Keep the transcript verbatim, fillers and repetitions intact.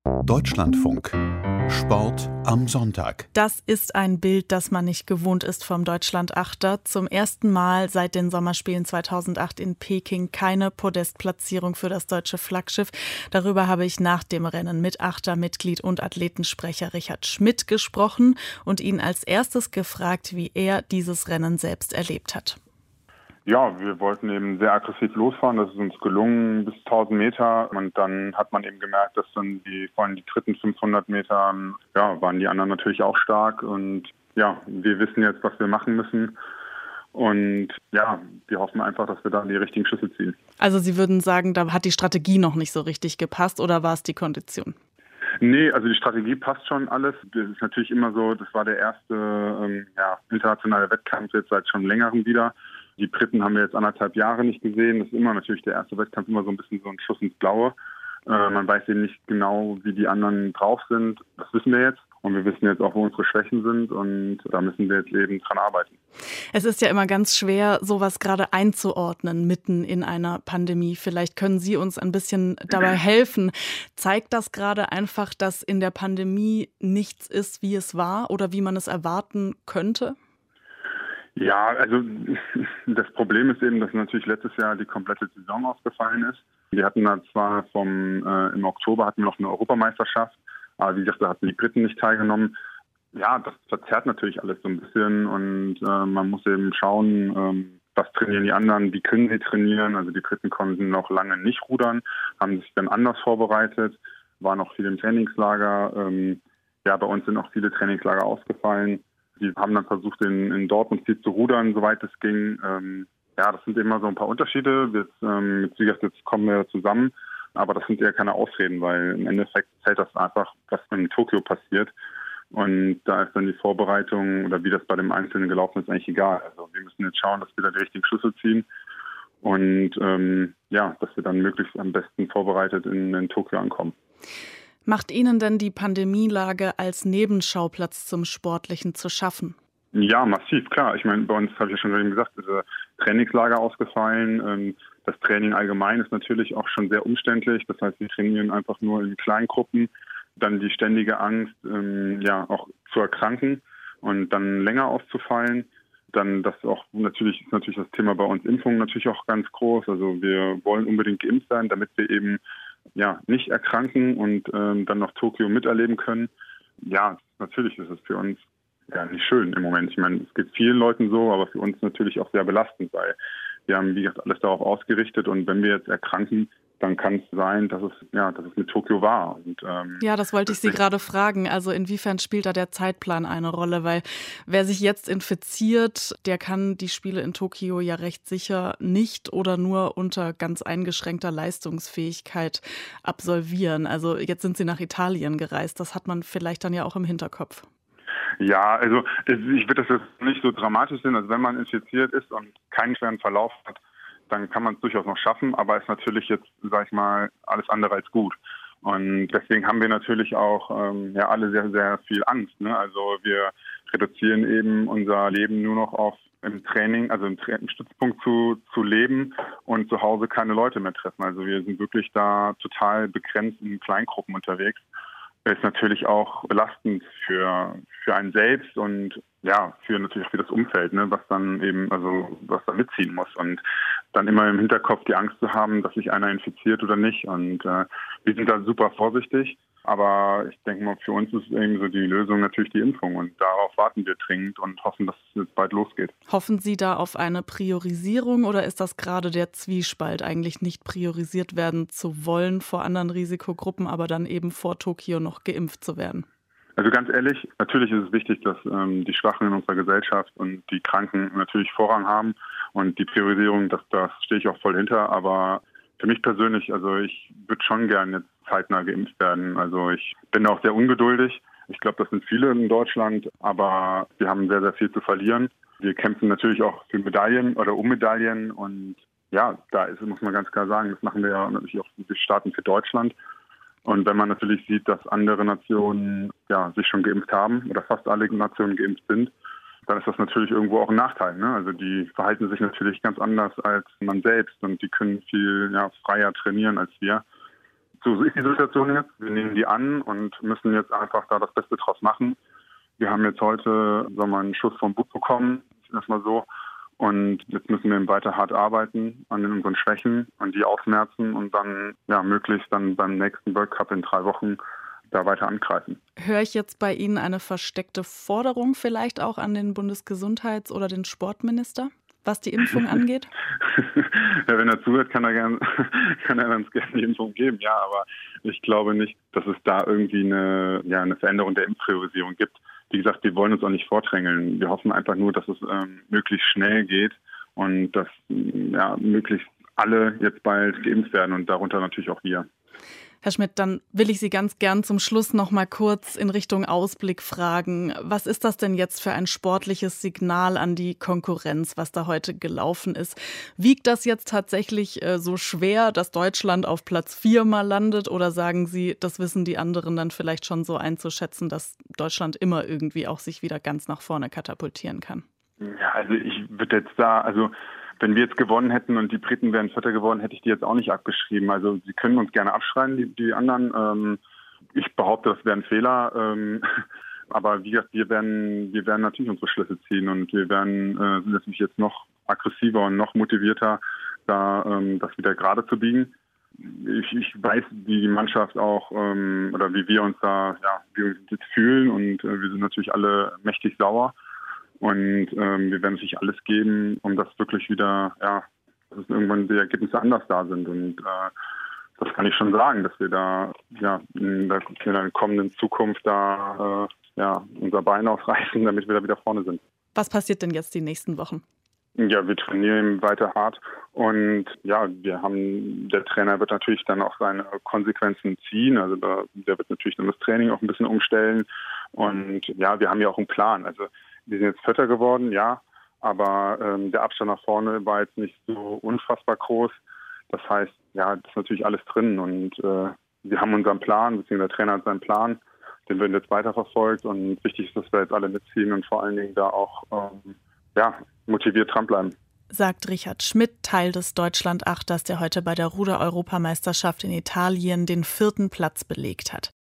Deutschlandfunk. Sport am Sonntag. Das ist ein Bild, das man nicht gewohnt ist vom Deutschlandachter. Zum ersten Mal seit den Sommerspielen zweitausendacht in Peking keine Podestplatzierung für das deutsche Flaggschiff. Darüber habe ich nach dem Rennen mit Achtermitglied und Athletensprecher Richard Schmidt gesprochen und ihn als erstes gefragt, wie er dieses Rennen selbst erlebt hat. Ja, wir wollten eben sehr aggressiv losfahren. Das ist uns gelungen bis tausend Meter. Und dann hat man eben gemerkt, dass dann die, vor allem die dritten fünfhundert Meter, ja, waren die anderen natürlich auch stark. Und ja, wir wissen jetzt, was wir machen müssen. Und ja, wir hoffen einfach, dass wir dann die richtigen Schlüsse ziehen. Also Sie würden sagen, da hat die Strategie noch nicht so richtig gepasst oder war es die Kondition? Nee, also die Strategie passt schon alles. Das ist natürlich immer so, das war der erste ähm, ja, internationale Wettkampf jetzt seit schon längerem wieder. Die Briten haben wir jetzt anderthalb Jahre nicht gesehen. Das ist immer natürlich der erste Wettkampf, immer so ein bisschen so ein Schuss ins Blaue. Äh, man weiß eben nicht genau, wie die anderen drauf sind. Das wissen wir jetzt. Und wir wissen jetzt auch, wo unsere Schwächen sind. Und da müssen wir jetzt eben dran arbeiten. Es ist ja immer ganz schwer, sowas gerade einzuordnen, mitten in einer Pandemie. Vielleicht können Sie uns ein bisschen dabei helfen. Zeigt das gerade einfach, dass in der Pandemie nichts ist, wie es war oder wie man es erwarten könnte? Ja, also das Problem ist eben, dass natürlich letztes Jahr die komplette Saison ausgefallen ist. Wir hatten da zwar vom äh, im Oktober hatten wir noch eine Europameisterschaft, aber wie gesagt, da hatten die Briten nicht teilgenommen. Ja, das verzerrt natürlich alles so ein bisschen und äh, man muss eben schauen, ähm, was trainieren die anderen, wie können sie trainieren. Also die Briten konnten noch lange nicht rudern, haben sich dann anders vorbereitet, waren noch viel im Trainingslager. Ähm, ja, bei uns sind auch viele Trainingslager ausgefallen. Die haben dann versucht, in, in Dortmund viel zu rudern, soweit es ging. Ähm, ja, das sind immer so ein paar Unterschiede. Jetzt, ähm, jetzt, wie gesagt, jetzt kommen wir zusammen, aber das sind eher keine Ausreden, weil im Endeffekt zählt das einfach, was in Tokio passiert. Und da ist dann die Vorbereitung oder wie das bei dem Einzelnen gelaufen ist, eigentlich egal. Also wir müssen jetzt schauen, dass wir da die richtigen Schlüsse ziehen und ähm, ja, dass wir dann möglichst am besten vorbereitet in, in Tokio ankommen. Macht Ihnen denn die Pandemielage als Nebenschauplatz zum Sportlichen zu schaffen? Ja, massiv, klar. Ich meine, bei uns habe ich ja schon eben gesagt, ist Trainingslager ausgefallen. Das Training allgemein ist natürlich auch schon sehr umständlich. Das heißt, wir trainieren einfach nur in Kleingruppen. Dann die ständige Angst, ja, auch zu erkranken und dann länger auszufallen. Dann das auch natürlich ist natürlich das Thema bei uns Impfungen natürlich auch ganz groß. Also wir wollen unbedingt geimpft sein, damit wir eben ja, nicht erkranken und ähm, dann noch Tokio miterleben können. Ja, natürlich ist es für uns ja nicht schön im Moment. Ich meine, es geht vielen Leuten so, aber für uns natürlich auch sehr belastend, weil wir haben, wie gesagt, alles darauf ausgerichtet und wenn wir jetzt erkranken, dann kann es sein, dass es ja, dass es mit Tokio war. Und, ähm, ja, das wollte ich Sie gerade fragen. Also inwiefern spielt da der Zeitplan eine Rolle? Weil wer sich jetzt infiziert, der kann die Spiele in Tokio ja recht sicher nicht oder nur unter ganz eingeschränkter Leistungsfähigkeit absolvieren. Also jetzt sind Sie nach Italien gereist. Das hat man vielleicht dann ja auch im Hinterkopf. Ja, also ich würde das jetzt nicht so dramatisch sehen. Also wenn man infiziert ist und keinen schweren Verlauf hat, dann kann man es durchaus noch schaffen, aber ist natürlich jetzt, sag ich mal, alles andere als gut. Und deswegen haben wir natürlich auch ähm, ja alle sehr, sehr viel Angst. Ne? Also wir reduzieren eben unser Leben nur noch auf im Training, also im, Tra- im Stützpunkt zu, zu leben und zu Hause keine Leute mehr treffen. Also wir sind wirklich da total begrenzt in Kleingruppen unterwegs. Das ist natürlich auch belastend für, für einen selbst und ja, für natürlich für das Umfeld, ne, was dann eben, also was da mitziehen muss und dann immer im Hinterkopf die Angst zu haben, dass sich einer infiziert oder nicht. Und äh, wir sind da super vorsichtig, aber ich denke mal, für uns ist eben so die Lösung natürlich die Impfung und darauf warten wir dringend und hoffen, dass es jetzt bald losgeht. Hoffen Sie da auf eine Priorisierung oder ist das gerade der Zwiespalt, eigentlich nicht priorisiert werden zu wollen vor anderen Risikogruppen, aber dann eben vor Tokio noch geimpft zu werden? Also ganz ehrlich, natürlich ist es wichtig, dass ähm, die Schwachen in unserer Gesellschaft und die Kranken natürlich Vorrang haben und die Priorisierung, das, das stehe ich auch voll hinter, aber für mich persönlich, also ich würde schon gerne jetzt zeitnah geimpft werden. Also ich bin auch sehr ungeduldig. Ich glaube, das sind viele in Deutschland, aber wir haben sehr, sehr viel zu verlieren. Wir kämpfen natürlich auch für Medaillen oder um Medaillen und ja, da ist, muss man ganz klar sagen, das machen wir ja natürlich auch, wir starten für Deutschland. Und wenn man natürlich sieht, dass andere Nationen ja, sich schon geimpft haben oder fast alle Nationen geimpft sind, dann ist das natürlich irgendwo auch ein Nachteil. Ne? Also die verhalten sich natürlich ganz anders als man selbst und die können viel ja, freier trainieren als wir. so ist die Situation jetzt. Wir nehmen die an und müssen jetzt einfach da das Beste draus machen. Wir haben jetzt heute sagen wir mal, einen Schuss vom Bug bekommen, erstmal so. Und jetzt müssen wir eben weiter hart arbeiten an unseren Schwächen und die ausmerzen und dann ja möglichst dann beim nächsten World Cup in drei Wochen da weiter angreifen. Höre ich jetzt bei Ihnen eine versteckte Forderung vielleicht auch an den Bundesgesundheits- oder den Sportminister, was die Impfung angeht? Ja, wenn er zuhört, kann er, gern, kann er uns gerne die Impfung geben. Ja, aber ich glaube nicht, dass es da irgendwie eine, ja, eine Veränderung der Impfpriorisierung gibt. Wie gesagt, wir wollen uns auch nicht vordrängeln. Wir hoffen einfach nur, dass es ähm, möglichst schnell geht und dass ja, möglichst alle jetzt bald geimpft werden und darunter natürlich auch wir. Herr Schmidt, dann will ich Sie ganz gern zum Schluss noch mal kurz in Richtung Ausblick fragen. Was ist das denn jetzt für ein sportliches Signal an die Konkurrenz, was da heute gelaufen ist? Wiegt das jetzt tatsächlich äh, so schwer, dass Deutschland auf Platz vier mal landet? Oder sagen Sie, das wissen die anderen dann vielleicht schon so einzuschätzen, dass Deutschland immer irgendwie auch sich wieder ganz nach vorne katapultieren kann? Ja, also ich würde jetzt da, also wenn wir jetzt gewonnen hätten und die Briten wären Vierter geworden, hätte ich die jetzt auch nicht abgeschrieben. Also sie können uns gerne abschreien, die, die anderen. Ähm, ich behaupte, das wäre ein Fehler. Ähm, aber wie gesagt, wir werden, wir werden natürlich unsere Schlüsse ziehen und wir werden äh, sind natürlich jetzt noch aggressiver und noch motivierter, da ähm, das wieder gerade zu biegen. Ich, ich weiß, wie die Mannschaft auch ähm, oder wie wir uns da, ja, wie wir uns jetzt fühlen und äh, wir sind natürlich alle mächtig sauer. Und ähm, wir werden natürlich alles geben, um das wirklich wieder, ja, dass es irgendwann die Ergebnisse anders da sind. Und äh, das kann ich schon sagen, dass wir da ja in der, in der kommenden Zukunft da äh, ja, unser Bein ausreißen, damit wir da wieder vorne sind. Was passiert denn jetzt die nächsten Wochen? Ja, wir trainieren weiter hart und ja, wir haben, der Trainer wird natürlich dann auch seine Konsequenzen ziehen. Also da, der wird natürlich dann das Training auch ein bisschen umstellen. Und ja, wir haben ja auch einen Plan. Also wir sind jetzt Vierter geworden, ja, aber ähm, der Abstand nach vorne war jetzt nicht so unfassbar groß. Das heißt, ja, das ist natürlich alles drin und äh, wir haben unseren Plan, beziehungsweise der Trainer hat seinen Plan, den wird jetzt weiterverfolgt und wichtig ist, dass wir jetzt alle mitziehen und vor allen Dingen da auch ähm, ja, motiviert dranbleiben. Sagt Richard Schmidt, Teil des Deutschland-Achters, der heute bei der Ruder-Europameisterschaft in Italien den vierten Platz belegt hat.